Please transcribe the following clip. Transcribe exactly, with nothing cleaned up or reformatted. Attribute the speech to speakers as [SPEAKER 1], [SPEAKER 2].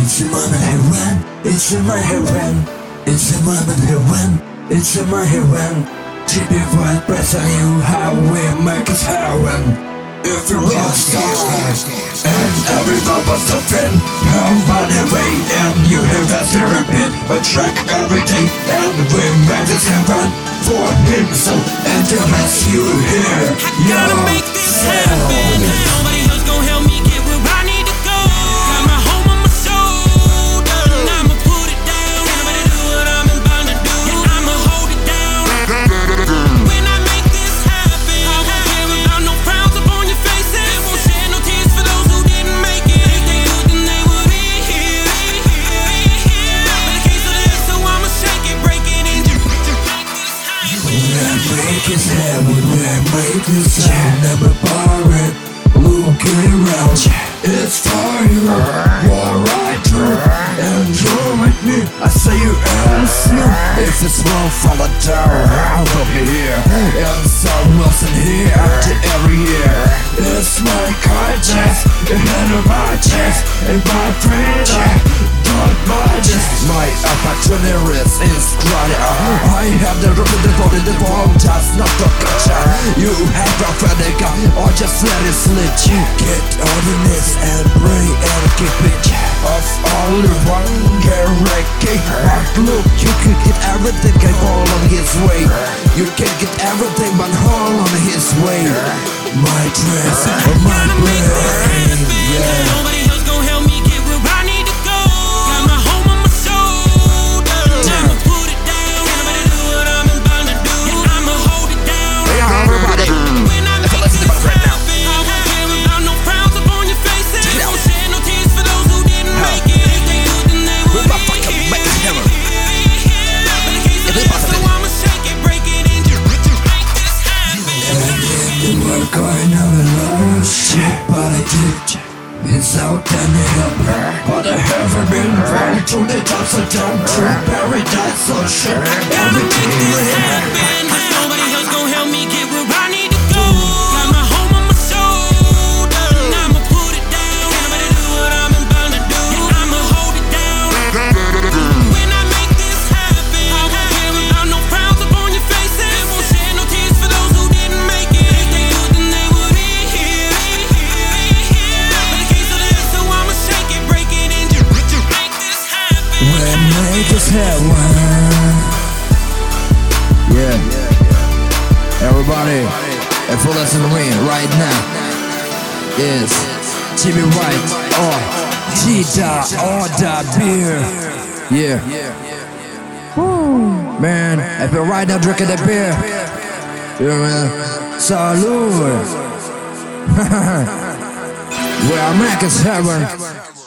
[SPEAKER 1] It's in my heaven, it's in my heaven, it's in my heaven, it's in my heaven. T B Y pressing you how we make it heaven. If you're lost and everyone was a friend, come by the way and you have that therapy. A track every day and we make it heaven for him so and to let you hear.
[SPEAKER 2] I gotta make this happen. Nobody else gon' help me get where I need to go. Got my home on my shoulder, and I'ma put it down. Nobody do what I'm bound to do, and I'ma hold it down. When I make this happen, I won't care about no frowns upon your faces. I won't shed no tears for those who didn't make it. If they could, then they would be here. But in case of this, so I'ma shake it, break it, and just make this happen.
[SPEAKER 1] Make it happen, make this happen. Never borrowed, looking around. It's fire, alright, and you're with me. I say you ask me if it's wrong, fall down. I'll be here, and someone's in here after every year. It's my kindness, the hand of my chest, and my freedom. Don't mind this. My opportunities is running out. I have the room to devote the wrong just not the picture. You have prophetic, or just let it slip. Get on the knees and pray and keep it of only one guarantee. But look, you can get everything, can fall on his way. You can get everything but fall on his way. My dress, my brain, yeah.
[SPEAKER 2] Nobody else gon' help me get where I need to go. Got my home on my shoulder, and I'ma put it down. Nobody do what I'm bound to do, and I'ma hold it down. When I make this happen, I won't care about no frowns upon your faces. I won't shed no tears for those who didn't make it. If they could, then they would be here. But in case of this, so I'ma shake it, break it, and just make this happen.
[SPEAKER 1] You were going on a lot of shit, but I did. It's out any help, but I haven't been ready to the tops of down to paradise or shit. Everything will happen.
[SPEAKER 2] Nobody else gon' help me get where I need to go. Got my home on my shoulder, and I'ma put it down. Nobody do what I'm bound to do, and I'ma hold it down. When I make this happen, I won't care about no frowns upon your faces. I won't shed no tears for those who didn't make it. If they could, then they would be here. But in case of this, so I'ma shake it, break it, and just make this happen.
[SPEAKER 1] When make us heaven.
[SPEAKER 3] Yeah, everybody, if you listen to me right now, is T B White or Cheetah or the beer. Yeah, man, if you're right now drinking the beer, you know, man, salute. Where I'm at is heaven.